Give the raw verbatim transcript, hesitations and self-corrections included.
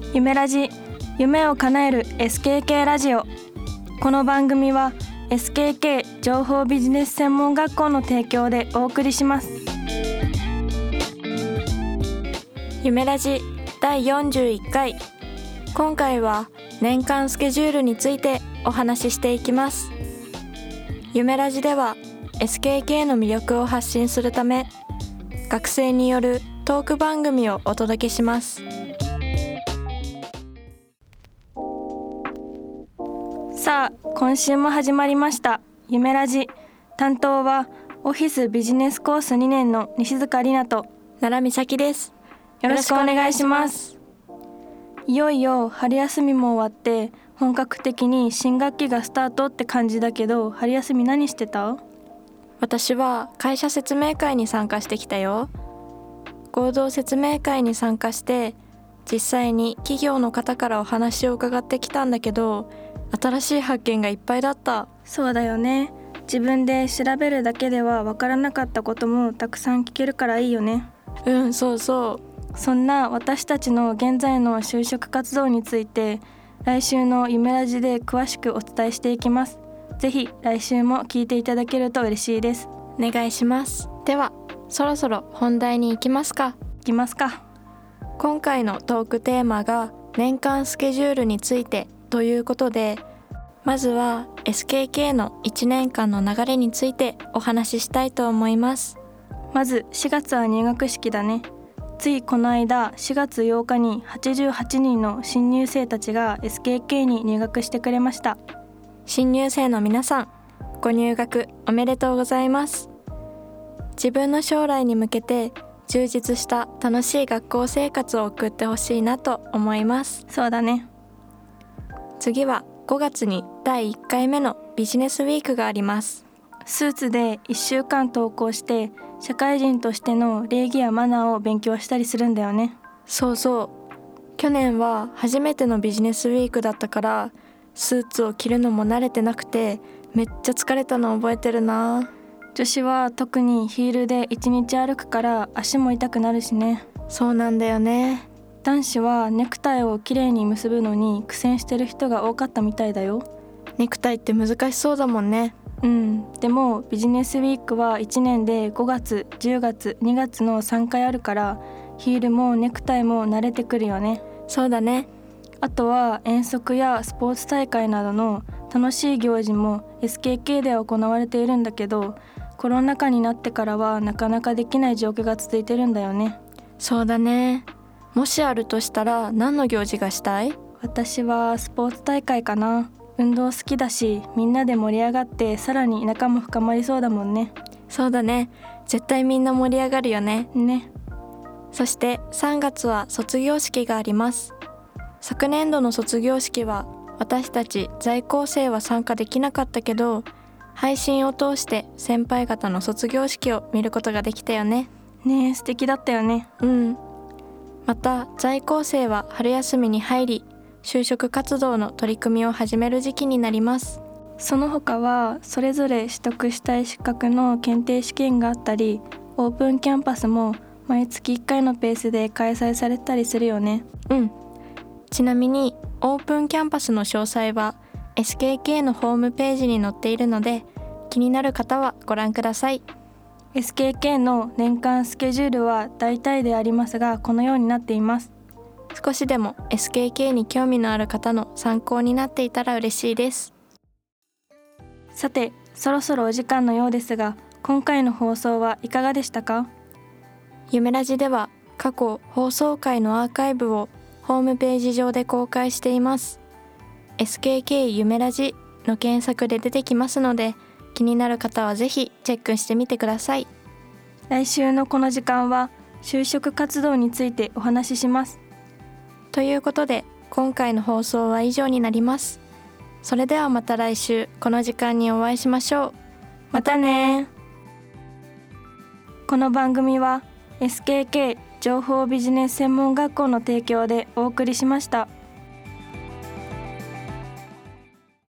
夢ラジ、夢を叶える エスケーケー ラジオ。この番組は エスケーケー 情報ビジネス専門学校の提供でお送りします。夢ラジだいよんじゅういっかい、今回は年間スケジュールについてお話ししていきます。夢ラジでは エスケーケー の魅力を発信するため、学生によるトーク番組をお届けします。さあ、今週も始まりました夢ラジ。担当はオフィスビジネスコースにねんの西塚里奈と奈良美咲です。よろしくお願いします。いよいよ春休みも終わって本格的に新学期がスタートって感じだけど、春休み何してた？ 私は会社説明会に参加してきたよ。合同説明会に参加して実際に企業の方からお話を伺ってきたんだけど、新しい発見がいっぱいだった。 そうだよね。自分で調べるだけではわからなかったこともたくさん聞けるからいいよね。 うん、そうそう。 そんな私たちの現在の就職活動について、来週の夢ラジで詳しくお伝えしていきます。ぜひ来週も聞いていただけると嬉しいです。 お願いします。ではそろそろ本題に行きますか。 行きますか。 今回のトークテーマが年間スケジュールについてということで、まずは エスケーケー のいちねんかんの流れについてお話ししたいと思います。 まずしがつは入学式だね。ついこの間しがつようかにはちじゅうはちにんの新入生たちが エスケーケー に入学してくれました。 新入生の皆さん、ご入学おめでとうございます。自分の将来に向けて充実した楽しい学校生活を送ってほしいなと思います。 そうだね。 次はごがつにだいいっかいめのビジネスウィークがあります。 スーツでいっしゅうかん登校して社会人としての礼儀やマナーを勉強したりするんだよね。 そうそう。去年は初めてのビジネスウィークだったから、スーツを着るのも慣れてなくてめっちゃ疲れたの覚えてるな。 女子は特にヒールでいちにち歩くから足も痛くなるしね。 そうなんだよね。 男子はネクタイをきれいに結ぶのに苦戦してる人が多かったみたいだよ。 ネクタイって難しそうだもんね。 うん、でもビジネスウィークはいちねんでごがつ、じゅうがつ、にがつのさんかいあるから、ヒールもネクタイも慣れてくるよね。 そうだね。 あとは遠足やスポーツ大会などの楽しい行事も エスケーケー で行われているんだけど、コロナ禍になってからはなかなかできない状況が続いてるんだよね。 そうだね。もしあるとしたら何の行事がしたい？ 私はスポーツ大会かな。運動好きだし、みんなで盛り上がってさらに仲も深まりそうだもんね。 そうだね。絶対みんな盛り上がるよね。 ね。 そしてさんがつは卒業式があります。昨年度の卒業式は私たち在校生は参加できなかったけど、配信を通して先輩方の卒業式を見ることができたよね。 ねえ、素敵だったよね。 うん。また在校生は春休みに入り、就職活動の取り組みを始める時期になります。 その他はそれぞれ取得したい資格の検定試験があったり、オープンキャンパスも毎月いっかいのペースで開催されたりするよね。 うん。ちなみにオープンキャンパスの詳細は エスケーケー のホームページに載っているので、気になる方はご覧ください。 エスケーケー の年間スケジュールは大体でありますが、このようになっています。 少しでも エスケーケー に興味のある方の参考になっていたら嬉しいです。 さて、そろそろお時間のようですが、今回の放送はいかがでしたか？ 夢ラジでは過去放送回のアーカイブをホームページ上で公開しています。 エスケーケー 夢ラジの検索で出てきますので、気になる方はぜひチェックしてみてください。 来週のこの時間は就職活動についてお話しします。 ということで今回の放送は以上になります。それではまた来週この時間にお会いしましょう。 またね。この番組は エスケーケー 情報ビジネス専門学校の提供でお送りしました。